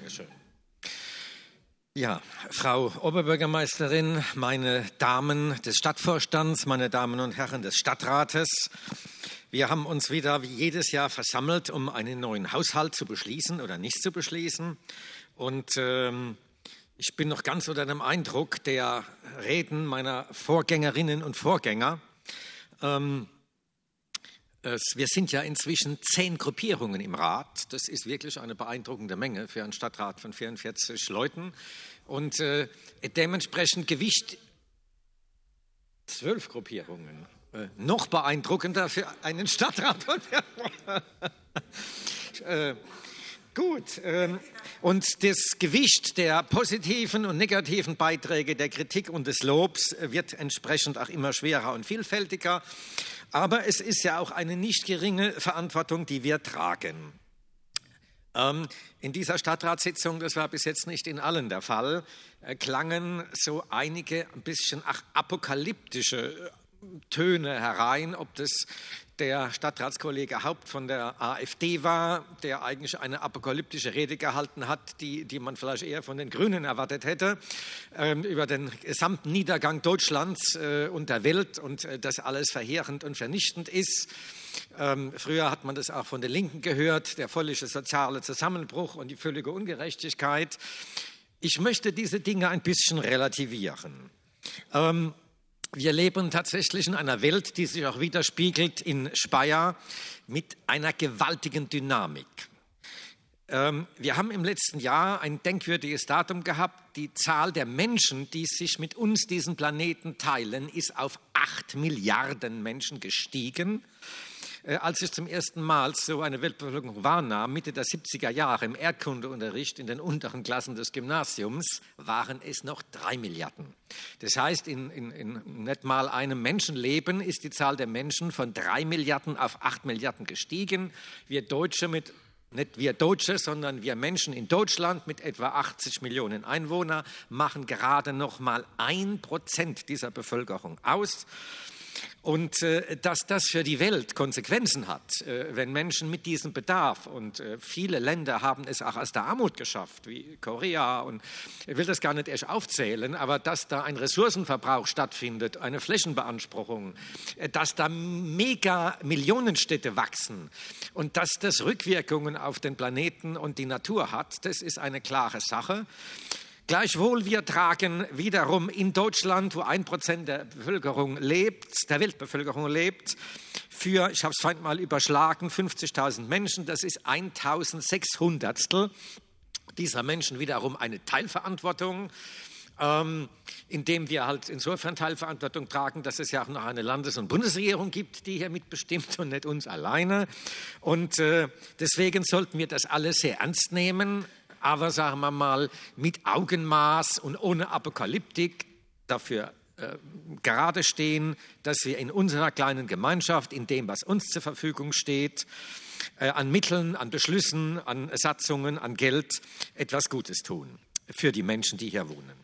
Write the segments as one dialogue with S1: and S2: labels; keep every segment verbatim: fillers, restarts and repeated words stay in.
S1: Dankeschön. Ja, Frau Oberbürgermeisterin, meine Damen des Stadtvorstands, meine Damen und Herren des Stadtrates, wir haben uns wieder wie jedes Jahr versammelt, um einen neuen Haushalt zu beschließen oder nicht zu beschließen. Und ähm, ich bin noch ganz unter dem Eindruck der Reden meiner Vorgängerinnen und Vorgänger. Ähm, es, wir sind ja inzwischen zehn Gruppierungen im Rat. Das ist wirklich eine beeindruckende Menge für einen Stadtrat von vierundvierzig Leuten. Und äh, dementsprechend Gewicht zwölf Gruppierungen. Äh, noch beeindruckender für einen Stadtrat. äh, Gut, ähm, und das Gewicht der positiven und negativen Beiträge, der Kritik und des Lobs wird entsprechend auch immer schwerer und vielfältiger. Aber es ist ja auch eine nicht geringe Verantwortung, die wir tragen. Ähm, in dieser Stadtratssitzung, das war bis jetzt nicht in allen der Fall, äh, klangen so einige ein bisschen ach, apokalyptische Töne herein, ob das der Stadtratskollege Haupt von der AfD war, der eigentlich eine apokalyptische Rede gehalten hat, die, die man vielleicht eher von den Grünen erwartet hätte, ähm, über den gesamten Niedergang Deutschlands äh, und der Welt und äh, dass alles verheerend und vernichtend ist. Ähm, früher hat man das auch von den Linken gehört, der völlige soziale Zusammenbruch und die völlige Ungerechtigkeit. Ich möchte diese Dinge ein bisschen relativieren. Ähm, Wir leben tatsächlich in einer Welt, die sich auch widerspiegelt in Speyer mit einer gewaltigen Dynamik. Ähm, wir haben im letzten Jahr ein denkwürdiges Datum gehabt. Die Zahl der Menschen, die sich mit uns diesen Planeten teilen, ist auf acht Milliarden Menschen gestiegen. Äh, als ich zum ersten Mal so eine Weltbevölkerung wahrnahm, Mitte der siebziger Jahre im Erdkundeunterricht in den unteren Klassen des Gymnasiums, waren es noch drei Milliarden. Das heißt, in, in, in nicht mal einem Menschenleben ist die Zahl der Menschen von drei Milliarden auf acht Milliarden gestiegen. Wir Deutsche mit Nicht wir Deutsche, sondern wir Menschen in Deutschland mit etwa achtzig Millionen Einwohnern machen gerade noch mal ein Prozent dieser Bevölkerung aus. Und äh, dass das für die Welt Konsequenzen hat, äh, wenn Menschen mit diesem Bedarf, und äh, viele Länder haben es auch aus der Armut geschafft, wie Korea, und ich will das gar nicht erst aufzählen, aber dass da ein Ressourcenverbrauch stattfindet, eine Flächenbeanspruchung, äh, dass da mega Millionenstädte wachsen und dass das Rückwirkungen auf den Planeten und die Natur hat, das ist eine klare Sache. Gleichwohl, wir tragen wiederum in Deutschland, wo ein Prozent der Bevölkerung lebt, der Weltbevölkerung lebt, für, ich habe es vorhin mal überschlagen, fünfzigtausend Menschen, das ist eintausendsechshundertstel dieser Menschen wiederum eine Teilverantwortung, ähm, indem wir halt insofern Teilverantwortung tragen, dass es ja auch noch eine Landes- und Bundesregierung gibt, die hier mitbestimmt und nicht uns alleine. Und äh, deswegen sollten wir das alles sehr ernst nehmen. Aber sagen wir mal mit Augenmaß und ohne Apokalyptik dafür äh, gerade stehen, dass wir in unserer kleinen Gemeinschaft, in dem, was uns zur Verfügung steht, äh, an Mitteln, an Beschlüssen, an Satzungen, an Geld etwas Gutes tun für die Menschen, die hier wohnen.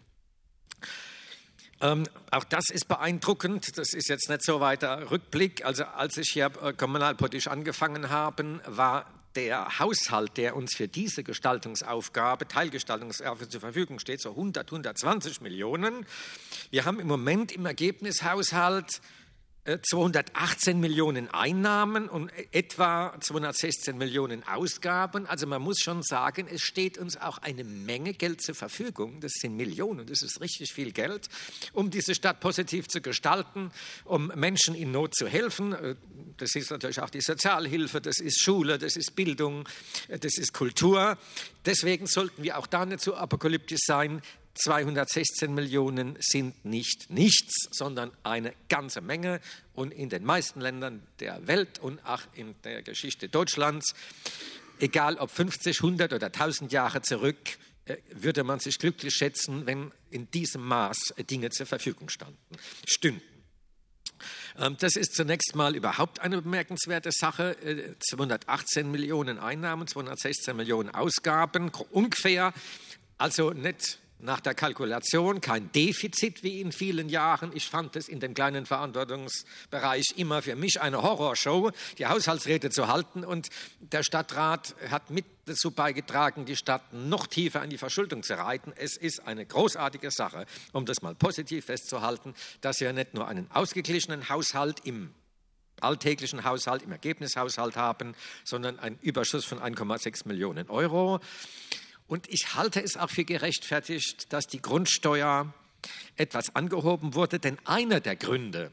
S1: Ähm, auch das ist beeindruckend. Das ist jetzt nicht so weiter Rückblick. Also als ich hier äh, kommunalpolitisch angefangen habe, war der Haushalt, der uns für diese Gestaltungsaufgabe, Teilgestaltungsaufgabe zur Verfügung steht, so hundert, hundertzwanzig Millionen. Wir haben im Moment im Ergebnishaushalt zweihundertachtzehn Millionen Einnahmen und etwa zweihundertsechzehn Millionen Ausgaben. Also man muss schon sagen, es steht uns auch eine Menge Geld zur Verfügung. Das sind Millionen, das ist richtig viel Geld, um diese Stadt positiv zu gestalten, um Menschen in Not zu helfen. Das ist natürlich auch die Sozialhilfe, das ist Schule, das ist Bildung, das ist Kultur. Deswegen sollten wir auch da nicht so apokalyptisch sein. zweihundertsechzehn Millionen sind nicht nichts, sondern eine ganze Menge. Und in den meisten Ländern der Welt und auch in der Geschichte Deutschlands, egal ob fünfzig, hundert oder tausend Jahre zurück, würde man sich glücklich schätzen, wenn in diesem Maß Dinge zur Verfügung standen, stünden. Das ist zunächst mal überhaupt eine bemerkenswerte Sache. zweihundertachtzehn Millionen Einnahmen, zweihundertsechzehn Millionen Ausgaben, ungefähr. Also nicht nach der Kalkulation kein Defizit wie in vielen Jahren. Ich fand es in dem kleinen Verantwortungsbereich immer für mich eine Horrorshow, die Haushaltsrede zu halten. Und der Stadtrat hat mit dazu beigetragen, die Stadt noch tiefer in die Verschuldung zu reiten. Es ist eine großartige Sache, um das mal positiv festzuhalten, dass wir nicht nur einen ausgeglichenen Haushalt im alltäglichen Haushalt, im Ergebnishaushalt haben, sondern einen Überschuss von eins Komma sechs Millionen Euro. Und ich halte es auch für gerechtfertigt, dass die Grundsteuer etwas angehoben wurde, denn einer der Gründe,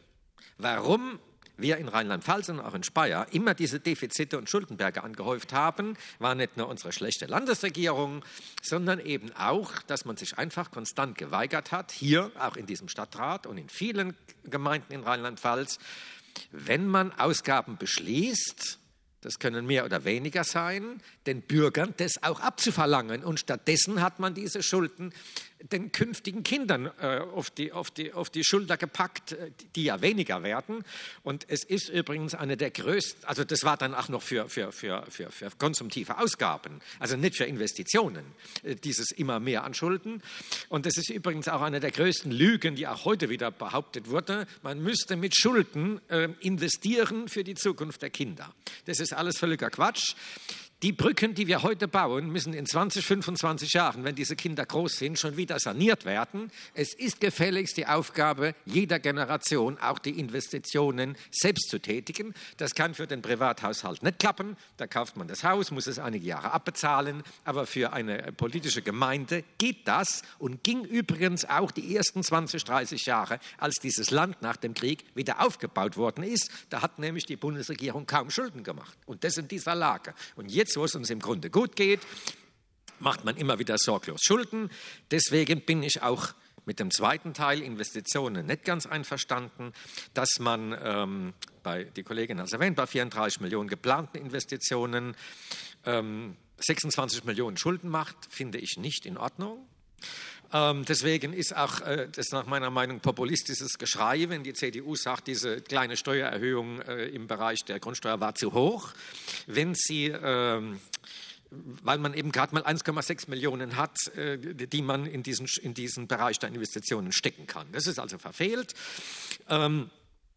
S1: warum wir in Rheinland-Pfalz und auch in Speyer immer diese Defizite und Schuldenberge angehäuft haben, war nicht nur unsere schlechte Landesregierung, sondern eben auch, dass man sich einfach konstant geweigert hat, hier auch in diesem Stadtrat und in vielen Gemeinden in Rheinland-Pfalz, wenn man Ausgaben beschließt, das können mehr oder weniger sein, den Bürgern das auch abzuverlangen. Und stattdessen hat man diese Schulden den künftigen Kindern äh, auf, die, auf, die, auf die Schulter gepackt, die ja weniger werden. Und es ist übrigens eine der größten, also das war dann auch noch für, für, für, für, für konsumtive Ausgaben, also nicht für Investitionen, äh, dieses immer mehr an Schulden. Und das ist übrigens auch eine der größten Lügen, die auch heute wieder behauptet wurde, man müsste mit Schulden äh, investieren für die Zukunft der Kinder. Das ist alles völliger Quatsch. Die Brücken, die wir heute bauen, müssen in zwanzig, fünfundzwanzig Jahren, wenn diese Kinder groß sind, schon wieder saniert werden. Es ist gefälligst die Aufgabe jeder Generation, auch die Investitionen selbst zu tätigen. Das kann für den Privathaushalt nicht klappen. Da kauft man das Haus, muss es einige Jahre abbezahlen. Aber für eine politische Gemeinde geht das und ging übrigens auch die ersten zwanzig, dreißig Jahre, als dieses Land nach dem Krieg wieder aufgebaut worden ist. Da hat nämlich die Bundesregierung kaum Schulden gemacht. Und das in dieser Lage. Und jetzt, wo es uns im Grunde gut geht, macht man immer wieder sorglos Schulden. Deswegen bin ich auch mit dem zweiten Teil Investitionen nicht ganz einverstanden, dass man ähm, bei, die Kollegin hat es erwähnt, bei vierunddreißig Millionen geplanten Investitionen ähm, sechsundzwanzig Millionen Schulden macht, finde ich nicht in Ordnung. Ähm, deswegen ist auch äh, das nach meiner Meinung populistisches Geschrei, wenn die C D U sagt, diese kleine Steuererhöhung äh, im Bereich der Grundsteuer war zu hoch. Wenn sie, ähm, weil man eben gerade mal eins Komma sechs Millionen hat, äh, die man in diesen, in diesen Bereich der Investitionen stecken kann. Das ist also verfehlt. Ähm,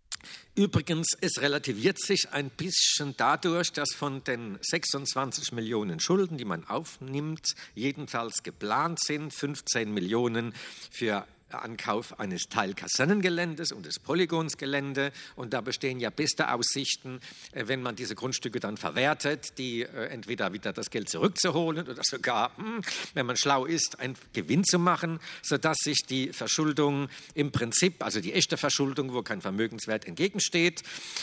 S1: Übrigens, es relativiert sich ein bisschen dadurch, dass von den sechsundzwanzig Millionen Schulden, die man aufnimmt, jedenfalls geplant sind, fünfzehn Millionen für Ankauf eines Teilkasernengeländes und des Polygonsgelände. Und da bestehen ja beste Aussichten, wenn man diese Grundstücke dann verwertet, die entweder wieder das Geld zurückzuholen oder sogar, wenn man schlau ist, einen Gewinn zu machen, sodass sich die Verschuldung im Prinzip, also die echte Verschuldung, wo kein Vermögenswert entgegensteht,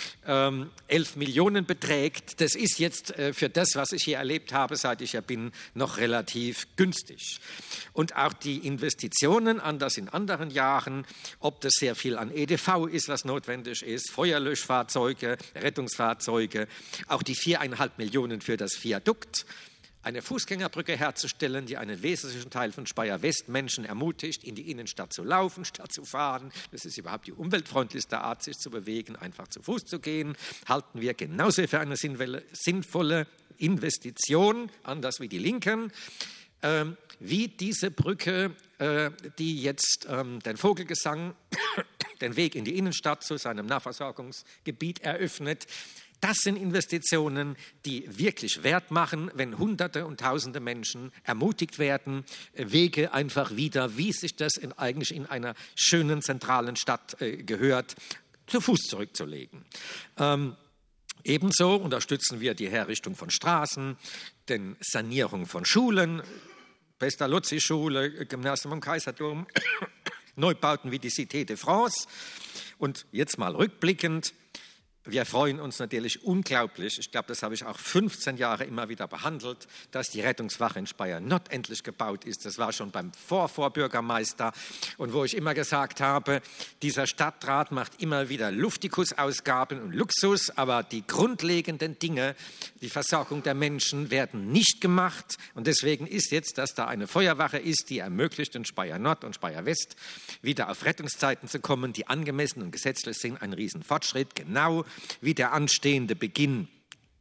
S1: elf Millionen beträgt. Das ist jetzt für das, was ich hier erlebt habe, seit ich ja bin, noch relativ günstig. Und auch die Investitionen, anders in anderen Jahren, ob das sehr viel an E D V ist, was notwendig ist, Feuerlöschfahrzeuge, Rettungsfahrzeuge, auch die viereinhalb Millionen für das Viadukt, eine Fußgängerbrücke herzustellen, die einen wesentlichen Teil von Speyer West Menschen ermutigt, in die Innenstadt zu laufen, statt zu fahren. Das ist überhaupt die umweltfreundlichste Art, sich zu bewegen, einfach zu Fuß zu gehen, halten wir genauso für eine sinnvolle Investition, anders wie die Linken. Ähm, wie diese Brücke, äh, die jetzt ähm, den Vogelgesang, den Weg in die Innenstadt zu seinem Nahversorgungsgebiet eröffnet. Das sind Investitionen, die wirklich Wert machen, wenn Hunderte und Tausende Menschen ermutigt werden, Wege einfach wieder, wie sich das in, eigentlich in einer schönen zentralen Stadt äh, gehört, zu Fuß zurückzulegen. Ähm, Ebenso unterstützen wir die Herrichtung von Straßen, die Sanierung von Schulen, Pestalozzi-Schule, Gymnasium am Kaiserturm, Neubauten wie die Cité de France. Und jetzt mal rückblickend, wir freuen uns natürlich unglaublich, ich glaube, das habe ich auch fünfzehn Jahre immer wieder behandelt, dass die Rettungswache in Speyer Nord endlich gebaut ist. Das war schon beim Vorvorbürgermeister. Und wo ich immer gesagt habe, dieser Stadtrat macht immer wieder Luftikusausgaben und Luxus, aber die grundlegenden Dinge, die Versorgung der Menschen, werden nicht gemacht. Und deswegen ist jetzt, dass da eine Feuerwache ist, die ermöglicht, in Speyer Nord und Speyer West wieder auf Rettungszeiten zu kommen, die angemessen und gesetzlich sind, ein Riesenfortschritt, genau wie der anstehende Beginn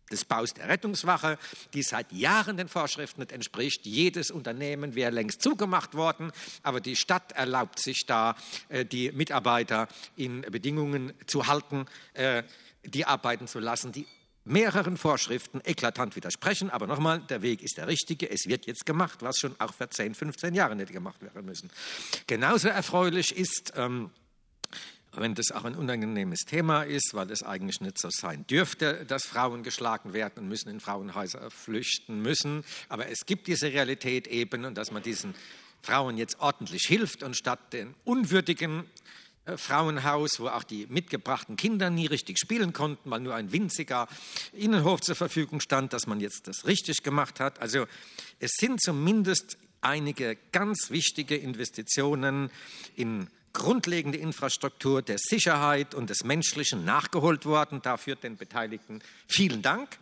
S1: des Baus der Rettungswache, die seit Jahren den Vorschriften nicht entspricht. Jedes Unternehmen wäre längst zugemacht worden, aber die Stadt erlaubt sich da, die Mitarbeiter in Bedingungen zu halten, die arbeiten zu lassen, die mehreren Vorschriften eklatant widersprechen. Aber nochmal, der Weg ist der richtige. Es wird jetzt gemacht, was schon auch vor zehn, fünfzehn Jahren hätte gemacht werden müssen. Genauso erfreulich ist, ähm, wenn das auch ein unangenehmes Thema ist, weil es eigentlich nicht so sein dürfte, dass Frauen geschlagen werden und müssen in Frauenhäuser flüchten müssen. Aber es gibt diese Realität eben, und dass man diesen Frauen jetzt ordentlich hilft und statt den unwürdigen äh, Frauenhaus, wo auch die mitgebrachten Kinder nie richtig spielen konnten, weil nur ein winziger Innenhof zur Verfügung stand, dass man jetzt das richtig gemacht hat. Also es sind zumindest einige ganz wichtige Investitionen in grundlegende Infrastruktur der Sicherheit und des Menschlichen nachgeholt worden. Dafür den Beteiligten vielen Dank.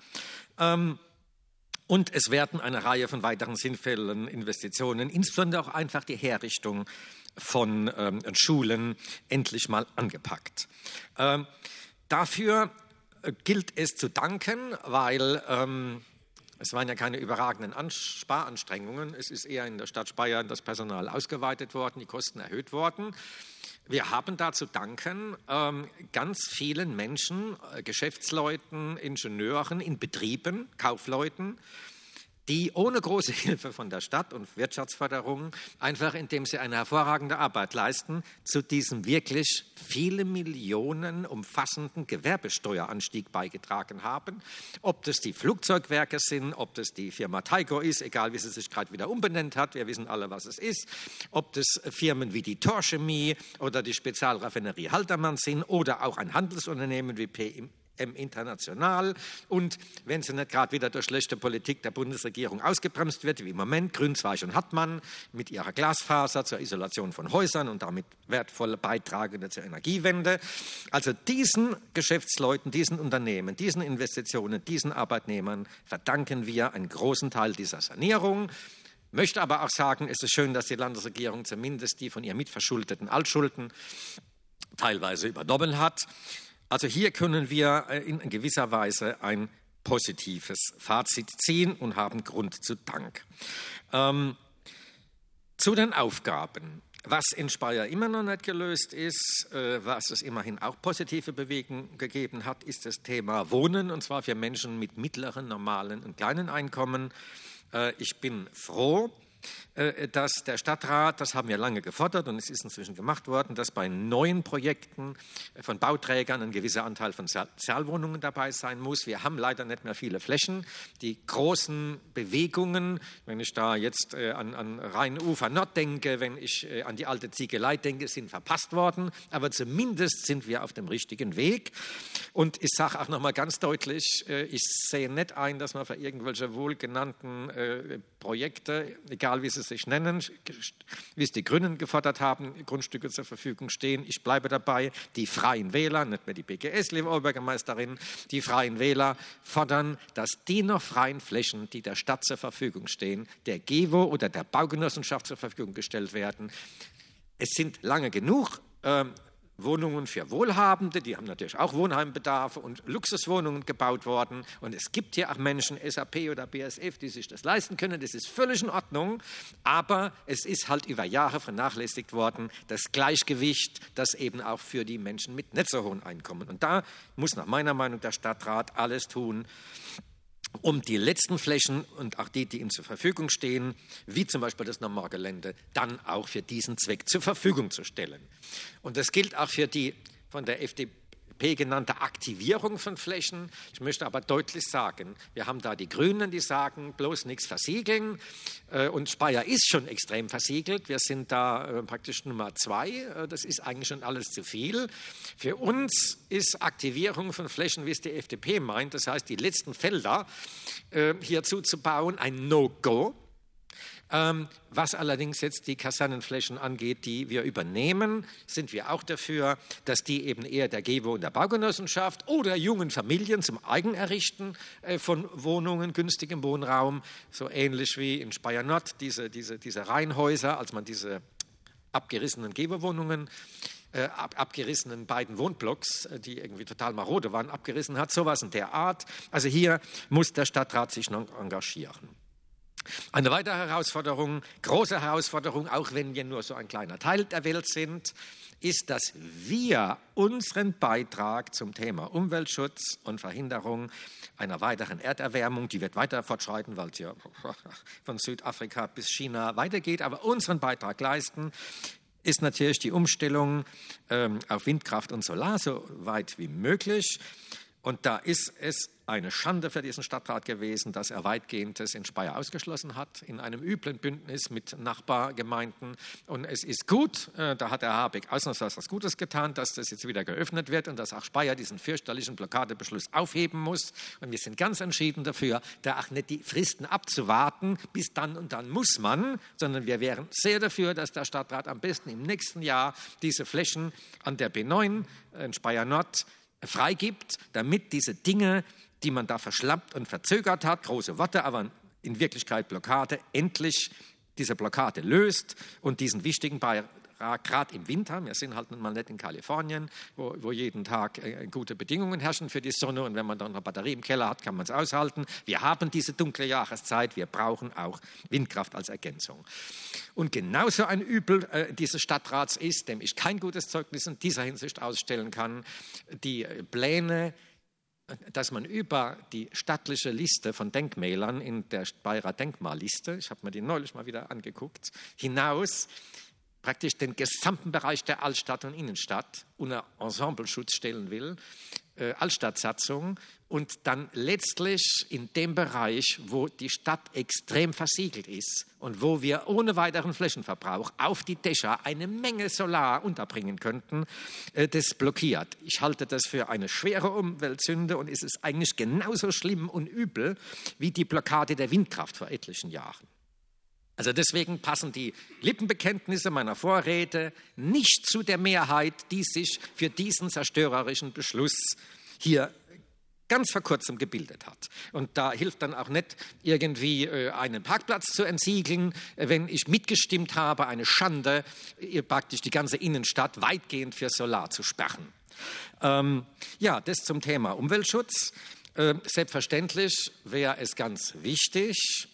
S1: Und es werden eine Reihe von weiteren sinnvollen Investitionen, insbesondere auch einfach die Herrichtung von Schulen, endlich mal angepackt. Dafür gilt es zu danken, weil es waren ja keine überragenden Sparanstrengungen. Es ist eher in der Stadt Speyer das Personal ausgeweitet worden, die Kosten erhöht worden. Wir haben da zu danken ähm, ganz vielen Menschen, äh, Geschäftsleuten, Ingenieuren in Betrieben, Kaufleuten, die ohne große Hilfe von der Stadt und Wirtschaftsförderung, einfach indem sie eine hervorragende Arbeit leisten, zu diesem wirklich viele Millionen umfassenden Gewerbesteueranstieg beigetragen haben. Ob das die Flugzeugwerke sind, ob das die Firma Tyco ist, egal wie sie sich gerade wieder umbenannt hat, wir wissen alle, was es ist, ob das Firmen wie die Thorchemie oder die Spezialraffinerie Haltermann sind oder auch ein Handelsunternehmen wie P M international, und wenn sie nicht gerade wieder durch schlechte Politik der Bundesregierung ausgebremst wird, wie im Moment Grünzweig und Hartmann mit ihrer Glasfaser zur Isolation von Häusern und damit wertvolle Beiträge zur Energiewende. Also diesen Geschäftsleuten, diesen Unternehmen, diesen Investitionen, diesen Arbeitnehmern verdanken wir einen großen Teil dieser Sanierung. Ich möchte aber auch sagen, es ist schön, dass die Landesregierung zumindest die von ihr mitverschuldeten Altschulden teilweise übernommen hat. Also hier können wir in gewisser Weise ein positives Fazit ziehen und haben Grund zu Dank. Ähm, zu den Aufgaben. Was in Speyer immer noch nicht gelöst ist, äh, was es immerhin auch positive Bewegungen gegeben hat, ist das Thema Wohnen, und zwar für Menschen mit mittleren, normalen und kleinen Einkommen. Äh, ich bin froh, dass der Stadtrat, das haben wir lange gefordert und es ist inzwischen gemacht worden, dass bei neuen Projekten von Bauträgern ein gewisser Anteil von Sozialwohnungen dabei sein muss. Wir haben leider nicht mehr viele Flächen. Die großen Bewegungen, wenn ich da jetzt an, an Rheinufer Nord denke, wenn ich an die alte Ziegelei denke, sind verpasst worden. Aber zumindest sind wir auf dem richtigen Weg. Und ich sage auch noch mal ganz deutlich, ich sehe nicht ein, dass man für irgendwelche wohlgenannten Projekte, egal wie sie sich nennen, wie es die Grünen gefordert haben, Grundstücke zur Verfügung stehen. Ich bleibe dabei, die Freien Wähler, nicht mehr die B G S, liebe Oberbürgermeisterin, die Freien Wähler fordern, dass die noch freien Flächen, die der Stadt zur Verfügung stehen, der GEWO oder der Baugenossenschaft zur Verfügung gestellt werden. Es sind lange genug äh, Wohnungen für Wohlhabende, die haben natürlich auch Wohnheimbedarfe und Luxuswohnungen gebaut worden. Und es gibt hier auch Menschen, S A P oder B S F, die sich das leisten können. Das ist völlig in Ordnung. Aber es ist halt über Jahre vernachlässigt worden, das Gleichgewicht, das eben auch für die Menschen mit nicht so hohen Einkommen. Und da muss nach meiner Meinung der Stadtrat alles tun, um die letzten Flächen und auch die, die ihm zur Verfügung stehen, wie zum Beispiel das Normalgelände, dann auch für diesen Zweck zur Verfügung zu stellen. Und das gilt auch für die von der F D P genannte Aktivierung von Flächen. Ich möchte aber deutlich sagen, wir haben da die Grünen, die sagen, bloß nichts versiegeln. Und Speyer ist schon extrem versiegelt. Wir sind da praktisch Nummer zwei. Das ist eigentlich schon alles zu viel. Für uns ist Aktivierung von Flächen, wie es die F D P meint, das heißt, die letzten Felder hierzu zu bauen, ein No-Go. Ähm, was allerdings jetzt die Kasernenflächen angeht, die wir übernehmen, sind wir auch dafür, dass die eben eher der GEWO und der Baugenossenschaft oder jungen Familien zum Eigenerrichten äh, von Wohnungen, günstigem Wohnraum, so ähnlich wie in Speyer Nord, diese, diese, diese Reihenhäuser, als man diese abgerissenen GEWO-Wohnungen äh, ab, abgerissenen beiden Wohnblocks, äh, die irgendwie total marode waren, abgerissen hat. Sowas in der Art. Also hier muss der Stadtrat sich noch engagieren. Eine weitere Herausforderung, große Herausforderung, auch wenn wir nur so ein kleiner Teil der Welt sind, ist, dass wir unseren Beitrag zum Thema Umweltschutz und Verhinderung einer weiteren Erderwärmung, die wird weiter fortschreiten, weil es ja von Südafrika bis China weitergeht, aber unseren Beitrag leisten, ist natürlich die Umstellung ähm, auf Windkraft und Solar so weit wie möglich. Und da ist es eine Schande für diesen Stadtrat gewesen, dass er weitgehend das in Speyer ausgeschlossen hat, in einem üblen Bündnis mit Nachbargemeinden. Und es ist gut, äh, da hat der Habeck ausnahmsweise was Gutes getan, dass das jetzt wieder geöffnet wird und dass auch Speyer diesen fürchterlichen Blockadebeschluss aufheben muss. Und wir sind ganz entschieden dafür, da auch nicht die Fristen abzuwarten, bis dann und dann muss man, sondern wir wären sehr dafür, dass der Stadtrat am besten im nächsten Jahr diese Flächen an der B neun in Speyer Nord freigibt, damit diese Dinge, die man da verschlampt und verzögert hat, große Worte, aber in Wirklichkeit Blockade, endlich diese Blockade löst und diesen wichtigen Beitrag, gerade im Winter, wir sind halt nun mal nicht in Kalifornien, wo, wo jeden Tag äh, gute Bedingungen herrschen für die Sonne und wenn man dann eine Batterie im Keller hat, kann man es aushalten. Wir haben diese dunkle Jahreszeit, wir brauchen auch Windkraft als Ergänzung. Und genauso ein Übel äh, dieses Stadtrats ist, dem ich kein gutes Zeugnis in dieser Hinsicht ausstellen kann, die äh, Pläne, dass man über die stattliche Liste von Denkmälern in der Speyerer Denkmalliste, ich habe mir die neulich mal wieder angeguckt, hinaus praktisch den gesamten Bereich der Altstadt und Innenstadt unter Ensembleschutz stellen will, äh, Altstadtsatzung, und dann letztlich in dem Bereich, wo die Stadt extrem versiegelt ist und wo wir ohne weiteren Flächenverbrauch auf die Dächer eine Menge Solar unterbringen könnten, äh, das blockiert. Ich halte das für eine schwere Umweltsünde und es ist eigentlich genauso schlimm und übel wie die Blockade der Windkraft vor etlichen Jahren. Also deswegen passen die Lippenbekenntnisse meiner Vorrede nicht zu der Mehrheit, die sich für diesen zerstörerischen Beschluss hier ganz vor kurzem gebildet hat. Und da hilft dann auch nicht, irgendwie äh, einen Parkplatz zu entsiegeln, äh, wenn ich mitgestimmt habe, eine Schande, äh, praktisch die ganze Innenstadt weitgehend für Solar zu sperren. Ähm, ja, das zum Thema Umweltschutz. Äh, selbstverständlich wäre es ganz wichtig,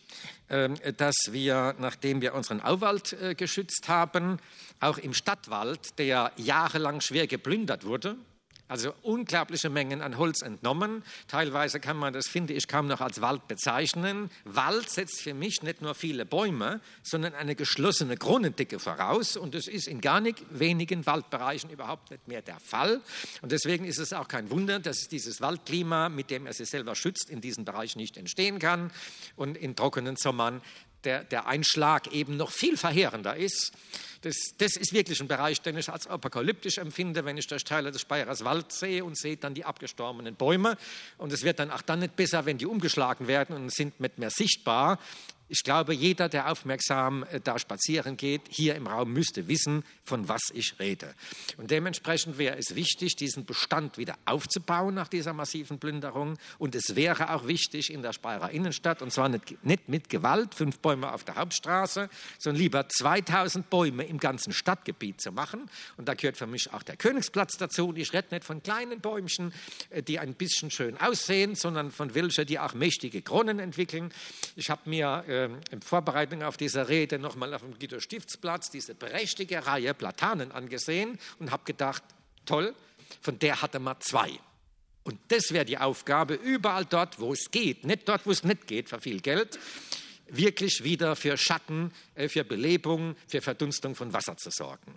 S1: dass wir, nachdem wir unseren Auwald äh, geschützt haben, auch im Stadtwald, der jahrelang schwer geplündert wurde, also unglaubliche Mengen an Holz entnommen. Teilweise kann man das, finde ich, kaum noch als Wald bezeichnen. Wald setzt für mich nicht nur viele Bäume, sondern eine geschlossene Kronendicke voraus. Und das ist in gar nicht wenigen Waldbereichen überhaupt nicht mehr der Fall. Und deswegen ist es auch kein Wunder, dass dieses Waldklima, mit dem er sich selber schützt, in diesem Bereich nicht entstehen kann. Und in trockenen Sommern der, der Einschlag eben noch viel verheerender ist. Das, das ist wirklich ein Bereich, den ich als apokalyptisch empfinde, wenn ich durch Teile des Speyers Wald sehe und sehe dann die abgestorbenen Bäume. Und es wird dann auch dann nicht besser, wenn die umgeschlagen werden und sind nicht mehr sichtbar. Ich glaube, jeder, der aufmerksam äh, da spazieren geht, hier im Raum müsste wissen, von was ich rede. Und dementsprechend wäre es wichtig, diesen Bestand wieder aufzubauen nach dieser massiven Plünderung. Und es wäre auch wichtig in der Speyerer Innenstadt, und zwar nicht, nicht mit Gewalt, fünf Bäume auf der Hauptstraße, sondern lieber zweitausend Bäume im ganzen Stadtgebiet zu machen. Und da gehört für mich auch der Königsplatz dazu. Und ich rede nicht von kleinen Bäumchen, äh, die ein bisschen schön aussehen, sondern von welchen, die auch mächtige Kronen entwickeln. Ich habe mir äh, in Vorbereitung auf diese Rede nochmal auf dem Guido-Stiftsplatz diese prächtige Reihe Platanen angesehen und habe gedacht, toll, von der hatte man zwei. Und das wäre die Aufgabe, überall dort, wo es geht, nicht dort, wo es nicht geht, für viel Geld, wirklich wieder für Schatten, für Belebung, für Verdunstung von Wasser zu sorgen.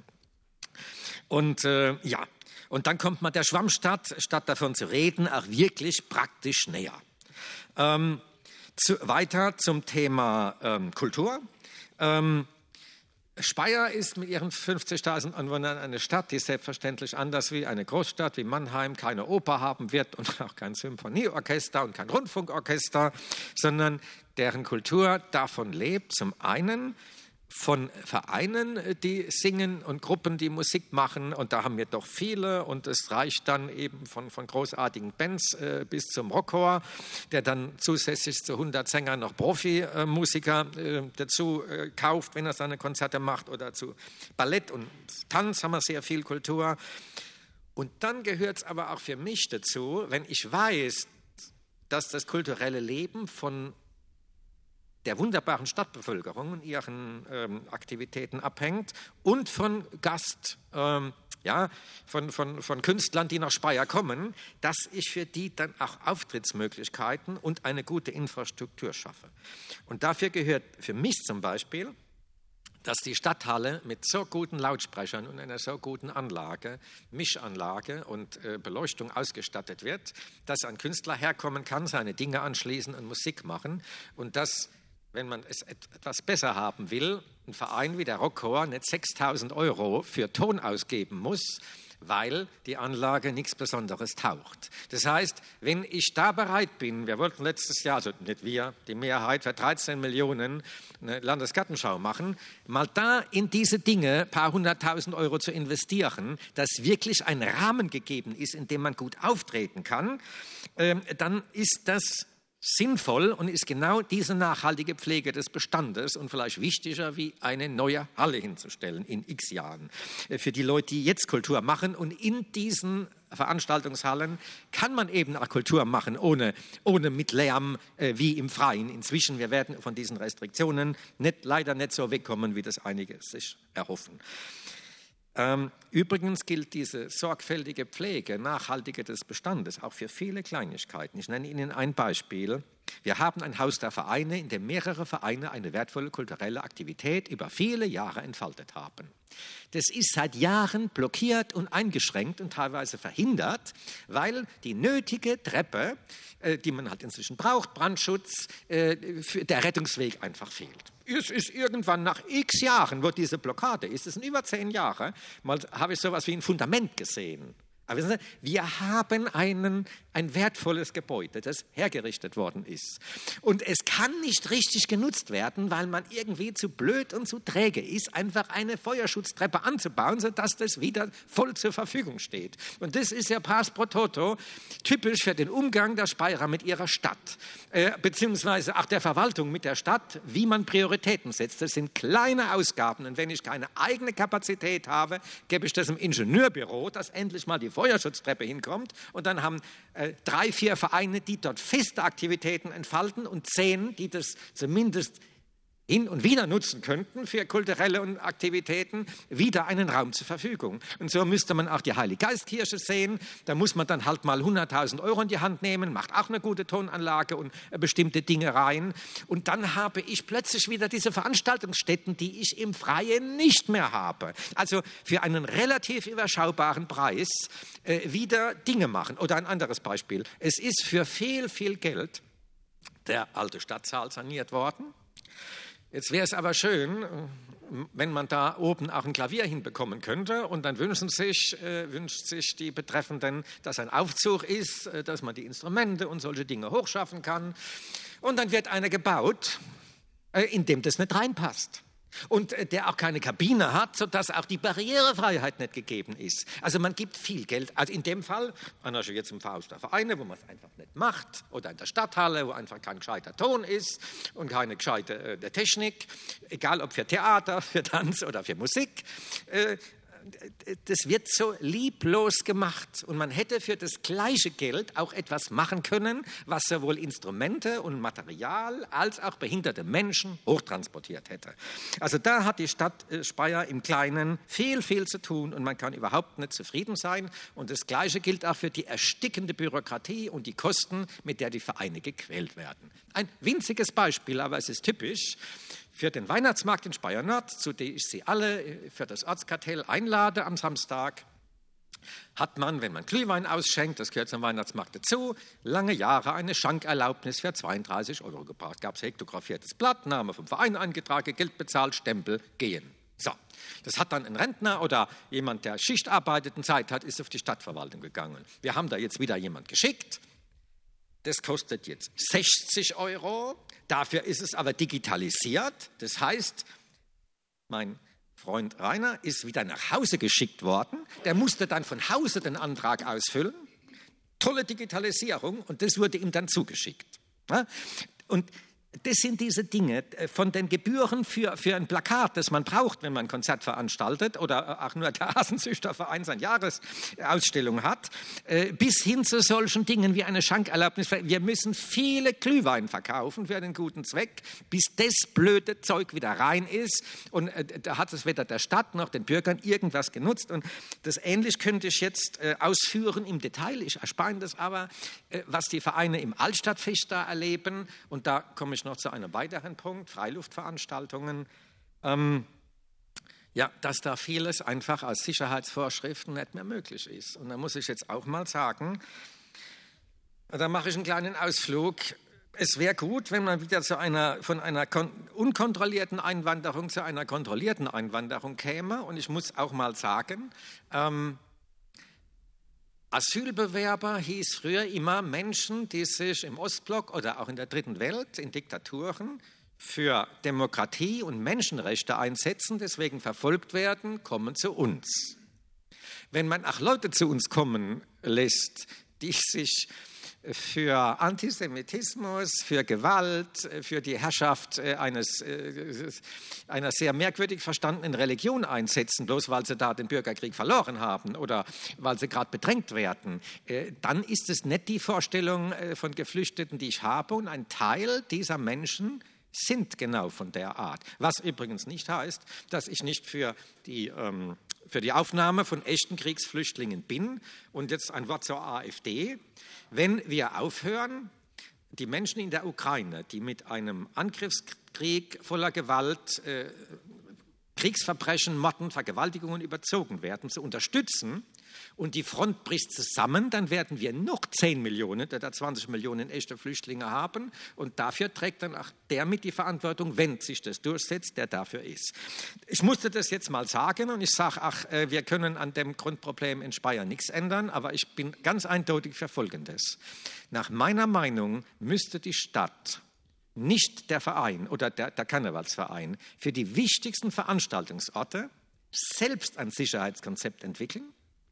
S1: Und äh, ja, und dann kommt man der Schwammstadt, statt davon zu reden, auch wirklich praktisch näher. Ähm, Zu, weiter zum Thema ähm, Kultur. Ähm, Speyer ist mit ihren fünfzigtausend Einwohnern eine Stadt, die selbstverständlich anders wie eine Großstadt wie Mannheim keine Oper haben wird und auch kein Symphonieorchester und kein Rundfunkorchester, sondern deren Kultur davon lebt, zum einen von Vereinen, die singen und Gruppen, die Musik machen. Und da haben wir doch viele. Und es reicht dann eben von, von großartigen Bands äh, bis zum Rockchor, der dann zusätzlich zu hundert Sängern noch Profimusiker äh, dazu äh, kauft, wenn er seine Konzerte macht. Oder zu Ballett und Tanz haben wir sehr viel Kultur. Und dann gehört es aber auch für mich dazu, wenn ich weiß, dass das kulturelle Leben von der wunderbaren Stadtbevölkerung und ihren ähm, Aktivitäten abhängt und von Gast, ähm, ja, von, von, von Künstlern, die nach Speyer kommen, dass ich für die dann auch Auftrittsmöglichkeiten und eine gute Infrastruktur schaffe. Und dafür gehört für mich zum Beispiel, dass die Stadthalle mit so guten Lautsprechern und einer so guten Anlage, Mischanlage und äh, Beleuchtung ausgestattet wird, dass ein Künstler herkommen kann, seine Dinge anschließen und Musik machen und dass, wenn man es etwas besser haben will, ein Verein wie der Rockchor nicht sechstausend Euro für Ton ausgeben muss, weil die Anlage nichts Besonderes taugt. Das heißt, wenn ich da bereit bin, wir wollten letztes Jahr, also nicht wir, die Mehrheit, für dreizehn Millionen eine Landesgartenschau machen, mal da in diese Dinge ein paar hunderttausend Euro zu investieren, dass wirklich ein Rahmen gegeben ist, in dem man gut auftreten kann, dann ist das sinnvoll und ist genau diese nachhaltige Pflege des Bestandes und vielleicht wichtiger, wie eine neue Halle hinzustellen in x Jahren. Für die Leute, die jetzt Kultur machen, und in diesen Veranstaltungshallen kann man eben auch Kultur machen, ohne, ohne mit Lärm äh, wie im Freien. Inzwischen, wir werden von diesen Restriktionen nicht, leider nicht so wegkommen, wie das einige sich erhoffen. Ähm, übrigens gilt diese sorgfältige Pflege, nachhaltige des Bestandes auch für viele Kleinigkeiten. Ich nenne Ihnen ein Beispiel. Wir haben ein Haus der Vereine, in dem mehrere Vereine eine wertvolle kulturelle Aktivität über viele Jahre entfaltet haben. Das ist seit Jahren blockiert und eingeschränkt und teilweise verhindert, weil die nötige Treppe, äh, die man halt inzwischen braucht, Brandschutz, äh, für, der Rettungsweg einfach fehlt. Es ist irgendwann nach x Jahren, wo diese Blockade ist, das sind über zehn Jahre, mal habe ich sowas wie ein Fundament gesehen. Aber wissen Sie, wir haben einen, ein wertvolles Gebäude, das hergerichtet worden ist. Und es kann nicht richtig genutzt werden, weil man irgendwie zu blöd und zu träge ist, einfach eine Feuerschutztreppe anzubauen, sodass das wieder voll zur Verfügung steht. Und das ist ja pars pro toto typisch für den Umgang der Speyerer mit ihrer Stadt, äh, beziehungsweise auch der Verwaltung mit der Stadt, wie man Prioritäten setzt. Das sind kleine Ausgaben. Und wenn ich keine eigene Kapazität habe, gebe ich das im Ingenieurbüro, dass endlich mal die Feuerschutztreppe hinkommt, und dann haben äh, drei, vier Vereine, die dort feste Aktivitäten entfalten, und zehn, die das zumindest hin und wieder nutzen könnten für kulturelle und Aktivitäten, wieder einen Raum zur Verfügung. Und so müsste man auch die Heiliggeistkirche sehen. Da muss man dann halt mal hunderttausend Euro in die Hand nehmen, macht auch eine gute Tonanlage und äh, bestimmte Dinge rein. Und dann habe ich plötzlich wieder diese Veranstaltungsstätten, die ich im Freien nicht mehr habe. Also für einen relativ überschaubaren Preis äh, wieder Dinge machen. Oder ein anderes Beispiel. Es ist für viel, viel Geld der alte Stadtsaal saniert worden. Jetzt wäre es aber schön, wenn man da oben auch ein Klavier hinbekommen könnte, und dann wünschen sich, äh, wünscht sich die Betreffenden, dass ein Aufzug ist, äh, dass man die Instrumente und solche Dinge hochschaffen kann. Und dann wird einer gebaut, äh, in dem das nicht reinpasst. Und äh, der auch keine Kabine hat, sodass auch die Barrierefreiheit nicht gegeben ist. Also man gibt viel Geld. Also in dem Fall, engagiert zum Haus der Vereine, wo man es einfach nicht macht, oder in der Stadthalle, wo einfach kein gescheiter Ton ist und keine gescheite äh, Technik, egal ob für Theater, für Tanz oder für Musik. Äh, das wird so lieblos gemacht, und man hätte für das gleiche Geld auch etwas machen können, was sowohl Instrumente und Material als auch behinderte Menschen hochtransportiert hätte. Also da hat die Stadt Speyer im Kleinen viel, viel zu tun, und man kann überhaupt nicht zufrieden sein. Und das Gleiche gilt auch für die erstickende Bürokratie und die Kosten, mit der die Vereine gequält werden. Ein winziges Beispiel, aber es ist typisch. Für den Weihnachtsmarkt in Speyer Nord, zu dem ich Sie alle für das Ortskartell einlade am Samstag, hat man, wenn man Glühwein ausschenkt, das gehört zum Weihnachtsmarkt dazu, lange Jahre eine Schankerlaubnis für zweiunddreißig Euro gebraucht. Gab es hektografiertes Blatt, Name vom Verein eingetragen, Geld bezahlt, Stempel, gehen. So, das hat dann ein Rentner oder jemand, der Schicht arbeitet und Zeit hat, ist auf die Stadtverwaltung gegangen. Wir haben da jetzt wieder jemand geschickt. Das kostet jetzt sechzig Euro. Dafür ist es aber digitalisiert. Das heißt, mein Freund Rainer ist wieder nach Hause geschickt worden. Der musste dann von Hause den Antrag ausfüllen. Tolle Digitalisierung und das wurde ihm dann zugeschickt. Und das sind diese Dinge von den Gebühren für, für ein Plakat, das man braucht, wenn man ein Konzert veranstaltet oder auch nur der Hasenzüchterverein seine Jahresausstellung hat, bis hin zu solchen Dingen wie eine Schankerlaubnis. Wir müssen viele Glühwein verkaufen für einen guten Zweck, bis das blöde Zeug wieder rein ist. Und da hat es weder der Stadt noch den Bürgern irgendwas genutzt. Und das ähnlich könnte ich jetzt ausführen im Detail. Ich erspare das aber, was die Vereine im Altstadtfest da erleben. Und da komme ich noch zu einem weiteren Punkt, Freiluftveranstaltungen. Ähm, ja, dass da vieles einfach aus Sicherheitsvorschriften nicht mehr möglich ist. Und da muss ich jetzt auch mal sagen, da mache ich einen kleinen Ausflug. Es wäre gut, wenn man wieder zu einer, von einer unkontrollierten Einwanderung zu einer kontrollierten Einwanderung käme. Und ich muss auch mal sagen, ähm, Asylbewerber hieß früher immer Menschen, die sich im Ostblock oder auch in der Dritten Welt, in Diktaturen, für Demokratie und Menschenrechte einsetzen, deswegen verfolgt werden, kommen zu uns. Wenn man auch Leute zu uns kommen lässt, die sich für Antisemitismus, für Gewalt, für die Herrschaft eines, einer sehr merkwürdig verstandenen Religion einsetzen, bloß weil sie da den Bürgerkrieg verloren haben oder weil sie gerade bedrängt werden, dann ist es nicht die Vorstellung von Geflüchteten, die ich habe. Und ein Teil dieser Menschen sind genau von der Art. Was übrigens nicht heißt, dass ich nicht für die, ähm, für die Aufnahme von echten Kriegsflüchtlingen bin. Und jetzt ein Wort zur AfD. Wenn wir aufhören, die Menschen in der Ukraine, die mit einem Angriffskrieg voller Gewalt, äh, Kriegsverbrechen, Morden, Vergewaltigungen überzogen werden, zu unterstützen und die Front bricht zusammen, dann werden wir noch zehn Millionen oder zwanzig Millionen echte Flüchtlinge haben und dafür trägt dann auch der mit die Verantwortung, wenn sich das durchsetzt, der dafür ist. Ich musste das jetzt mal sagen und ich sage, ach, wir können an dem Grundproblem in Speyer nichts ändern, aber ich bin ganz eindeutig für Folgendes. Nach meiner Meinung müsste die Stadt, nicht der Verein oder der, der Karnevalsverein, für die wichtigsten Veranstaltungsorte selbst ein Sicherheitskonzept entwickeln,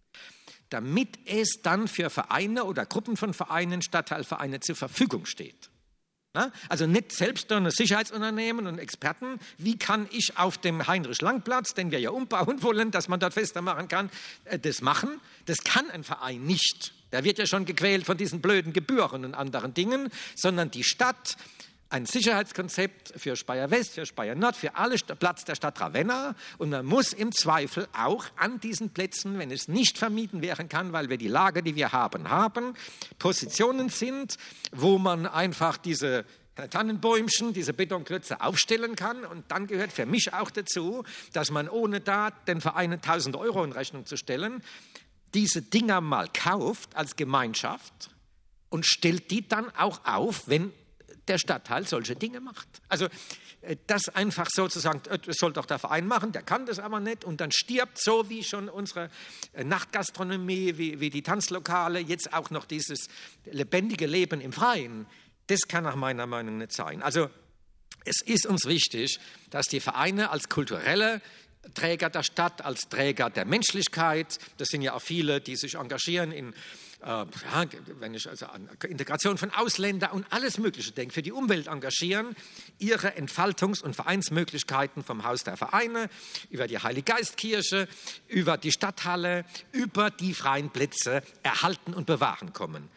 S1: damit es dann für Vereine oder Gruppen von Vereinen, Stadtteilvereine zur Verfügung steht. Na? Also nicht selbst ein Sicherheitsunternehmen und Experten, wie kann ich auf dem Heinrich-Lang-Platz, den wir ja umbauen wollen, dass man dort fester machen kann, das machen. Das kann ein Verein nicht. Der wird ja schon gequält von diesen blöden Gebühren und anderen Dingen, sondern die Stadt, ein Sicherheitskonzept für Speyer West, für Speyer Nord, für alle Platz der Stadt Ravenna. Und man muss im Zweifel auch an diesen Plätzen, wenn es nicht vermieden werden kann, weil wir die Lage, die wir haben, haben, Positionen sind, wo man einfach diese Tannenbäumchen, diese Betonklötze aufstellen kann. Und dann gehört für mich auch dazu, dass man ohne da den Vereinen tausend Euro in Rechnung zu stellen, diese Dinger mal kauft als Gemeinschaft und stellt die dann auch auf, wenn der Stadtteil solche Dinge macht. Also das einfach sozusagen, das soll doch der Verein machen, der kann das aber nicht und dann stirbt so wie schon unsere Nachtgastronomie, wie, wie die Tanzlokale, jetzt auch noch dieses lebendige Leben im Freien. Das kann nach meiner Meinung nicht sein. Also es ist uns wichtig, dass die Vereine als kulturelle Träger der Stadt, als Träger der Menschlichkeit, das sind ja auch viele, die sich engagieren in Ja, wenn ich also an Integration von Ausländern und alles Mögliche denke, für die Umwelt engagieren, ihre Entfaltungs- und Vereinsmöglichkeiten vom Haus der Vereine, über die Heiliggeistkirche, über die Stadthalle, über die freien Plätze erhalten und bewahren kommen.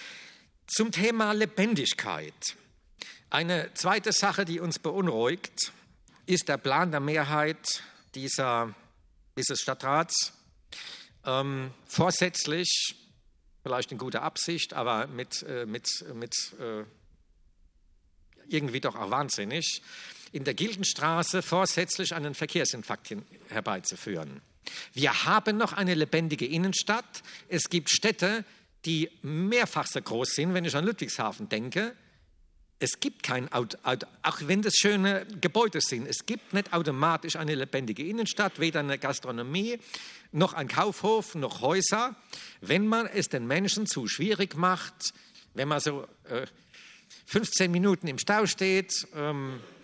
S1: Zum Thema Lebendigkeit. Eine zweite Sache, die uns beunruhigt, ist der Plan der Mehrheit dieser, dieses Stadtrats, ähm, vorsätzlich, vielleicht in guter Absicht, aber mit, mit, mit äh, irgendwie doch auch wahnsinnig, in der Gildenstraße vorsätzlich einen Verkehrsinfarkt herbeizuführen. Wir haben noch eine lebendige Innenstadt. Es gibt Städte, die mehrfach so groß sind, wenn ich an Ludwigshafen denke. Es gibt kein Auto, auch wenn das schöne Gebäude sind, es gibt nicht automatisch eine lebendige Innenstadt, weder eine Gastronomie, noch ein Kaufhof, noch Häuser. Wenn man es den Menschen zu schwierig macht, wenn man so äh, fünfzehn Minuten im Stau steht, ähm,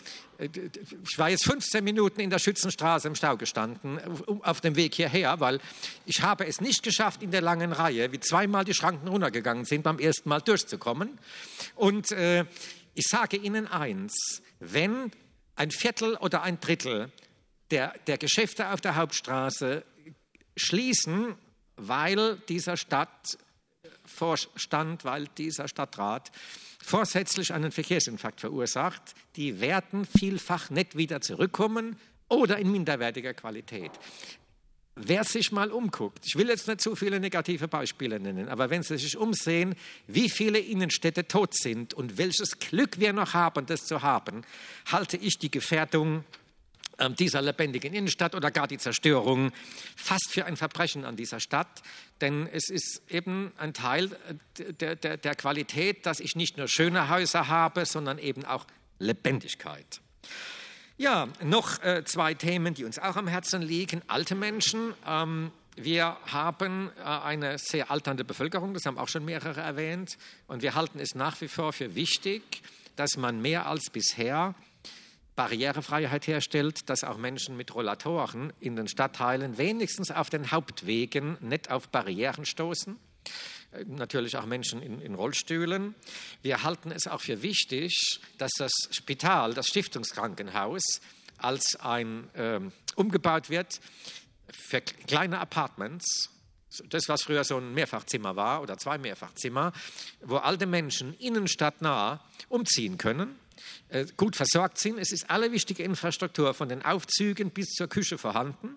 S1: ich war jetzt fünfzehn Minuten in der Schützenstraße im Stau gestanden, auf dem Weg hierher, weil ich habe es nicht geschafft, in der langen Reihe, wie zweimal die Schranken runtergegangen sind, beim ersten Mal durchzukommen. Und äh, ich sage Ihnen eins, wenn ein Viertel oder ein Drittel der, der Geschäfte auf der Hauptstraße schließen, weil dieser Stadtvorstand, weil dieser Stadtrat vorsätzlich einen Verkehrsinfarkt verursacht, die werden vielfach nicht wieder zurückkommen oder in minderwertiger Qualität. Wer sich mal umguckt, ich will jetzt nicht zu viele negative Beispiele nennen, aber wenn Sie sich umsehen, wie viele Innenstädte tot sind und welches Glück wir noch haben, das zu haben, halte ich die Gefährdung dieser lebendigen Innenstadt oder gar die Zerstörung fast für ein Verbrechen an dieser Stadt. Denn es ist eben ein Teil der, der, der Qualität, dass ich nicht nur schöne Häuser habe, sondern eben auch Lebendigkeit. Ja, noch äh, zwei Themen, die uns auch am Herzen liegen. Alte Menschen. Ähm, wir haben äh, eine sehr alternde Bevölkerung, das haben auch schon mehrere erwähnt. Und wir halten es nach wie vor für wichtig, dass man mehr als bisher Barrierefreiheit herstellt, dass auch Menschen mit Rollatoren in den Stadtteilen wenigstens auf den Hauptwegen nicht auf Barrieren stoßen. Natürlich auch Menschen in, in Rollstühlen. Wir halten es auch für wichtig, dass das Spital, das Stiftungskrankenhaus, als ein äh, umgebaut wird für kleine Apartments. Das, was früher so ein Mehrfachzimmer war oder zwei Mehrfachzimmer, wo alte Menschen innenstadtnah umziehen können, äh, gut versorgt sind. Es ist alle wichtige Infrastruktur von den Aufzügen bis zur Küche vorhanden,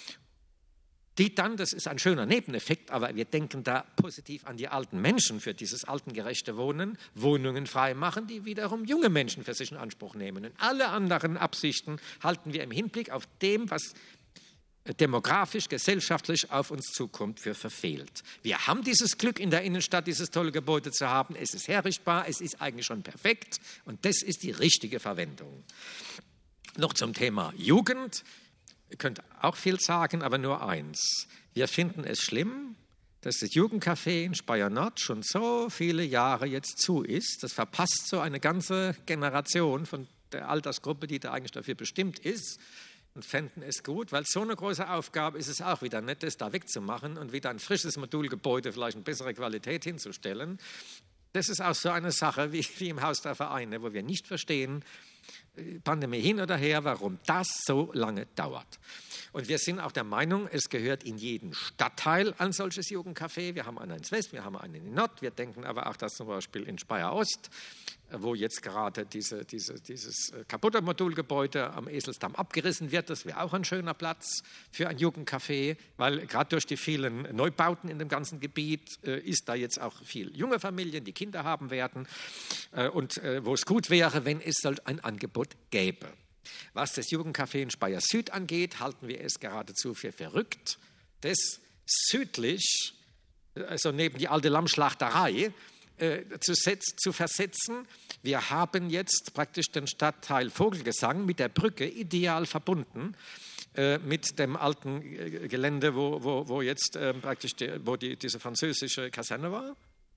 S1: die dann, das ist ein schöner Nebeneffekt, aber wir denken da positiv an die alten Menschen für dieses altengerechte Wohnen, Wohnungen freimachen, die wiederum junge Menschen für sich in Anspruch nehmen. Und alle anderen Absichten halten wir im Hinblick auf dem, was demografisch, gesellschaftlich auf uns zukommt, für verfehlt. Wir haben dieses Glück, in der Innenstadt dieses tolle Gebäude zu haben. Es ist herrichtbar, es ist eigentlich schon perfekt und das ist die richtige Verwendung. Noch zum Thema Jugend. Ihr könnt auch viel sagen, aber nur eins. Wir finden es schlimm, dass das Jugendcafé in Speyer Nord schon so viele Jahre jetzt zu ist. Das verpasst so eine ganze Generation von der Altersgruppe, die da eigentlich dafür bestimmt ist. Und fänden es gut, weil so eine große Aufgabe ist es auch wieder nicht, das da wegzumachen und wieder ein frisches Modulgebäude, vielleicht eine bessere Qualität hinzustellen. Das ist auch so eine Sache wie, wie im Haus der Vereine, wo wir nicht verstehen, Pandemie hin oder her, warum das so lange dauert. Und wir sind auch der Meinung, es gehört in jeden Stadtteil ein solches Jugendcafé. Wir haben einen in West, wir haben einen in Nord. Wir denken aber auch, dass zum Beispiel in Speyer Ost, wo jetzt gerade diese, diese, dieses kaputte Modulgebäude am Eselsdamm abgerissen wird, das wäre auch ein schöner Platz für ein Jugendcafé, weil gerade durch die vielen Neubauten in dem ganzen Gebiet äh, ist da jetzt auch viel junge Familien, die Kinder haben werden äh, und äh, wo es gut wäre, wenn es halt ein Angebot gäbe. Was das Jugendcafé in Speyer Süd angeht, halten wir es geradezu für verrückt, das südlich, also neben die alte Lammschlachterei, äh, zu, setz, zu versetzen. Wir haben jetzt praktisch den Stadtteil Vogelgesang mit der Brücke ideal verbunden äh, mit dem alten äh, Gelände, wo, wo, wo jetzt äh, praktisch die, wo die, diese französische Kaserne war.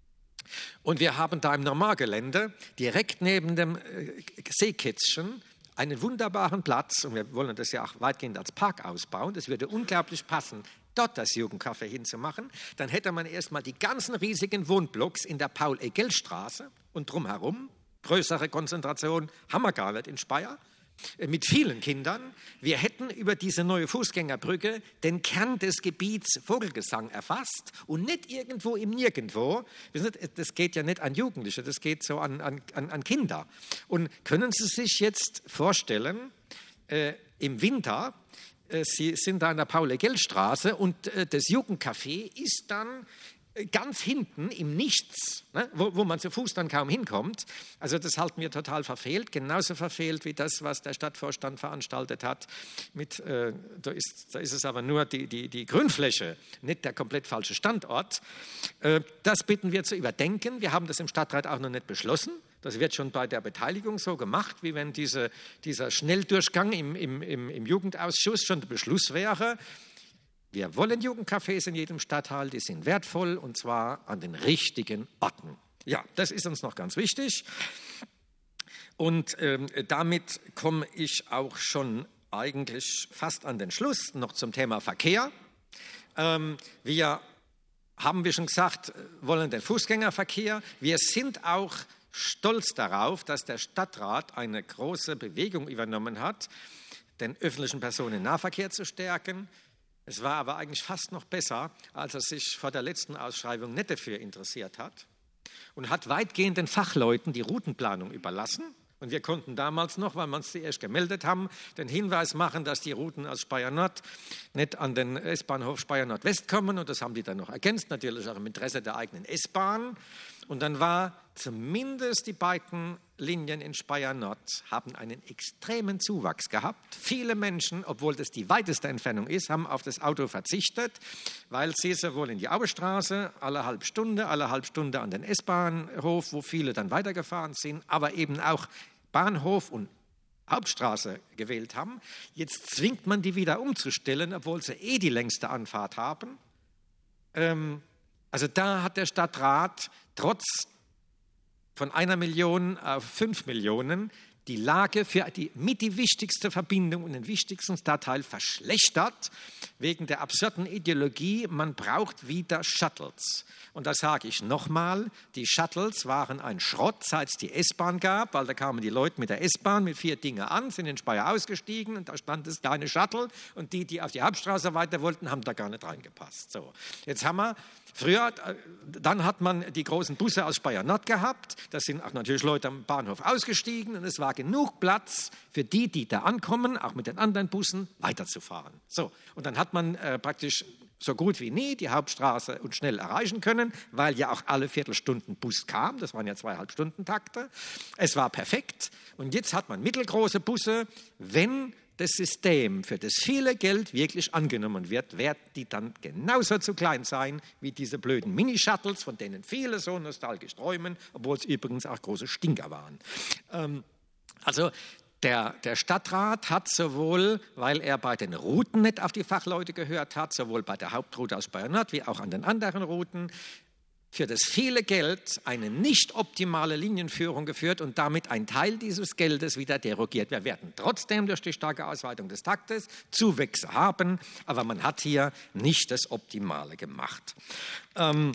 S1: Und wir haben da im Normalgelände direkt neben dem äh, Seekätzchen einen wunderbaren Platz, und wir wollen das ja auch weitgehend als Park ausbauen. Das würde unglaublich passen, dort das Jugendcafé hinzumachen. Dann hätte man erstmal die ganzen riesigen Wohnblocks in der Paul-Egel-Straße und drumherum. Größere Konzentration haben wir gar nicht in Speyer, mit vielen Kindern. Wir hätten über diese neue Fußgängerbrücke den Kern des Gebiets Vogelgesang erfasst und nicht irgendwo im Nirgendwo. Das geht ja nicht an Jugendliche, das geht so an, an, an Kinder. Und können Sie sich jetzt vorstellen, äh, im Winter, äh, Sie sind da in der Paul-Egel-Straße und äh, das Jugendcafé ist dann ganz hinten im Nichts, ne, wo, wo man zu Fuß dann kaum hinkommt. Also das halten wir total verfehlt, genauso verfehlt wie das, was der Stadtvorstand veranstaltet hat. Mit, äh, da, ist, da ist es aber nur die, die, die Grünfläche, nicht der komplett falsche Standort. Äh, das bitten wir zu überdenken. Wir haben das im Stadtrat auch noch nicht beschlossen. Das wird schon bei der Beteiligung so gemacht, wie wenn diese, dieser Schnelldurchgang im, im, im, im Jugendausschuss schon der Beschluss wäre. Wir wollen Jugendcafés in jedem Stadtteil, die sind wertvoll und zwar an den richtigen Orten. Ja, das ist uns noch ganz wichtig. Und ähm, damit komme ich auch schon eigentlich fast an den Schluss, noch zum Thema Verkehr. Ähm, wir haben, wie schon gesagt, wollen den Fußgängerverkehr. Wir sind auch stolz darauf, dass der Stadtrat eine große Bewegung übernommen hat, den öffentlichen Personennahverkehr zu stärken. Es war aber eigentlich fast noch besser, als er sich vor der letzten Ausschreibung nicht dafür interessiert hat und hat weitgehend den Fachleuten die Routenplanung überlassen. Und wir konnten damals noch, weil wir uns zuerst gemeldet haben, den Hinweis machen, dass die Routen aus Speyer Nord nicht an den S-Bahnhof Speyer Nordwest kommen. Und das haben die dann noch ergänzt, natürlich auch im Interesse der eigenen S-Bahn. Und dann war zumindest die beiden Linien in Speyer Nord haben einen extremen Zuwachs gehabt. Viele Menschen, obwohl das die weiteste Entfernung ist, haben auf das Auto verzichtet, weil sie sowohl in die Auestraße alle halbe Stunde, alle halbe Stunde an den S-Bahnhof, wo viele dann weitergefahren sind, aber eben auch Bahnhof und Hauptstraße gewählt haben. Jetzt zwingt man die wieder umzustellen, obwohl sie eh die längste Anfahrt haben. Ähm, also da hat der Stadtrat trotz von einer Million auf fünf Millionen die Lage für die mit die wichtigste Verbindung und den wichtigsten Stadtteil verschlechtert, wegen der absurden Ideologie, man braucht wieder Shuttles. Und da sage ich nochmal, die Shuttles waren ein Schrott, seit es die S-Bahn gab, weil da kamen die Leute mit der S-Bahn mit vier Dinge an, sind in Speyer ausgestiegen und da stand das kleine Shuttle und die, die auf die Hauptstraße weiter wollten, haben da gar nicht reingepasst. So, jetzt haben wir Früher, dann hat man die großen Busse aus Speyer Nord gehabt, da sind auch natürlich Leute am Bahnhof ausgestiegen und es war genug Platz für die, die da ankommen, auch mit den anderen Bussen weiterzufahren. So, und dann hat man äh, praktisch so gut wie nie die Hauptstraße und schnell erreichen können, weil ja auch alle Viertelstunden Bus kam, das waren ja zweieinhalb Stunden Takte. Es war perfekt und jetzt hat man mittelgroße Busse, wenn das System für das viele Geld wirklich angenommen wird, werden die dann genauso zu klein sein wie diese blöden Mini-Shuttles, von denen viele so nostalgisch träumen, obwohl es übrigens auch große Stinker waren. Ähm, also der, der Stadtrat hat sowohl, weil er bei den Routen nicht auf die Fachleute gehört hat, sowohl bei der Hauptroute aus Speyer Nord wie auch an den anderen Routen, für das viele Geld eine nicht optimale Linienführung geführt und damit ein Teil dieses Geldes wieder derogiert. Wir werden trotzdem durch die starke Ausweitung des Taktes Zuwächse haben, aber man hat hier nicht das Optimale gemacht. Ähm,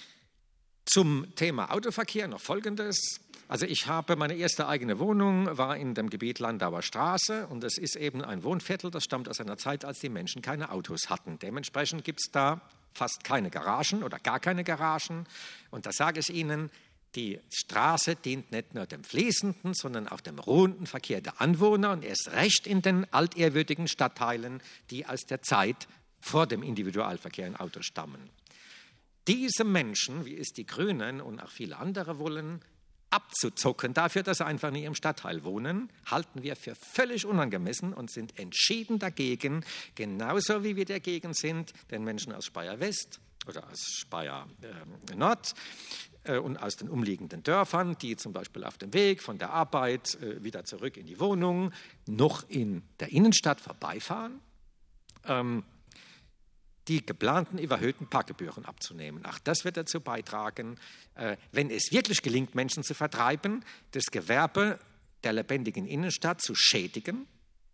S1: zum Thema Autoverkehr noch Folgendes. Also ich habe meine erste eigene Wohnung, war in dem Gebiet Landauer Straße und es ist eben ein Wohnviertel, das stammt aus einer Zeit, als die Menschen keine Autos hatten. Dementsprechend gibt es da fast keine Garagen oder gar keine Garagen. Und da sage ich Ihnen, die Straße dient nicht nur dem fließenden, sondern auch dem ruhenden Verkehr der Anwohner und erst recht in den altehrwürdigen Stadtteilen, die aus der Zeit vor dem Individualverkehr in Autos stammen. Diese Menschen, wie es die Grünen und auch viele andere wollen, abzuzocken dafür, dass sie einfach in ihrem Stadtteil wohnen, halten wir für völlig unangemessen und sind entschieden dagegen, genauso wie wir dagegen sind, den Menschen aus Speyer West oder aus Speyer äh, Nord äh, und aus den umliegenden Dörfern, die zum Beispiel auf dem Weg von der Arbeit äh, wieder zurück in die Wohnung noch in der Innenstadt vorbeifahren, ähm, die geplanten überhöhten Parkgebühren abzunehmen. Auch das wird dazu beitragen, äh, wenn es wirklich gelingt, Menschen zu vertreiben, das Gewerbe der lebendigen Innenstadt zu schädigen.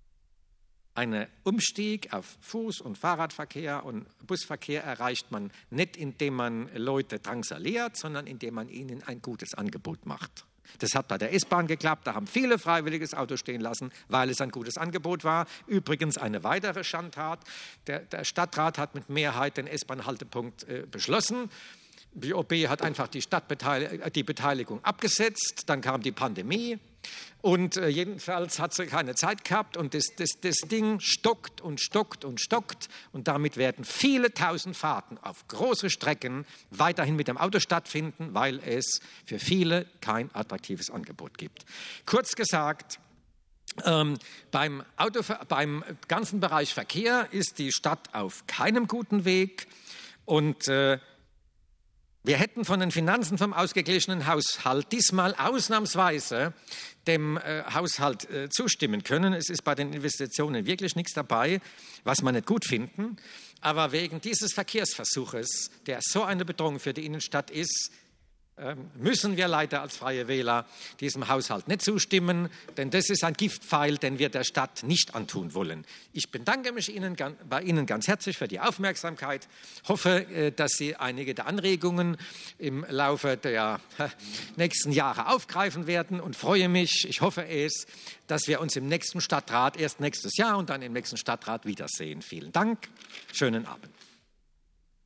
S1: Ein Umstieg auf Fuß- und Fahrradverkehr und Busverkehr erreicht man nicht, indem man Leute drangsaliert, sondern indem man ihnen ein gutes Angebot macht. Das hat bei der S-Bahn geklappt, da haben viele freiwilliges Auto stehen lassen, weil es ein gutes Angebot war. Übrigens eine weitere Schandtat, der, der Stadtrat hat mit Mehrheit den S-Bahn-Haltepunkt äh, beschlossen. Die O B hat einfach die, Stadtbeteil- die Beteiligung abgesetzt, dann kam die Pandemie und äh, jedenfalls hat sie keine Zeit gehabt und das, das, das Ding stockt und stockt und stockt und damit werden viele tausend Fahrten auf große Strecken weiterhin mit dem Auto stattfinden, weil es für viele kein attraktives Angebot gibt. Kurz gesagt, ähm, beim, Auto, beim ganzen Bereich Verkehr ist die Stadt auf keinem guten Weg und äh, wir hätten von den Finanzen vom ausgeglichenen Haushalt diesmal ausnahmsweise dem äh, Haushalt äh, zustimmen können. Es ist bei den Investitionen wirklich nichts dabei, was wir nicht gut finden. Aber wegen dieses Verkehrsversuches, der so eine Bedrohung für die Innenstadt ist, müssen wir leider als Freie Wähler diesem Haushalt nicht zustimmen, denn das ist ein Giftpfeil, den wir der Stadt nicht antun wollen. Ich bedanke mich Ihnen, bei Ihnen ganz herzlich für die Aufmerksamkeit, hoffe, dass Sie einige der Anregungen im Laufe der nächsten Jahre aufgreifen werden und freue mich, ich hoffe es, dass wir uns im nächsten Stadtrat, erst nächstes Jahr und dann im nächsten Stadtrat wiedersehen. Vielen Dank, schönen Abend.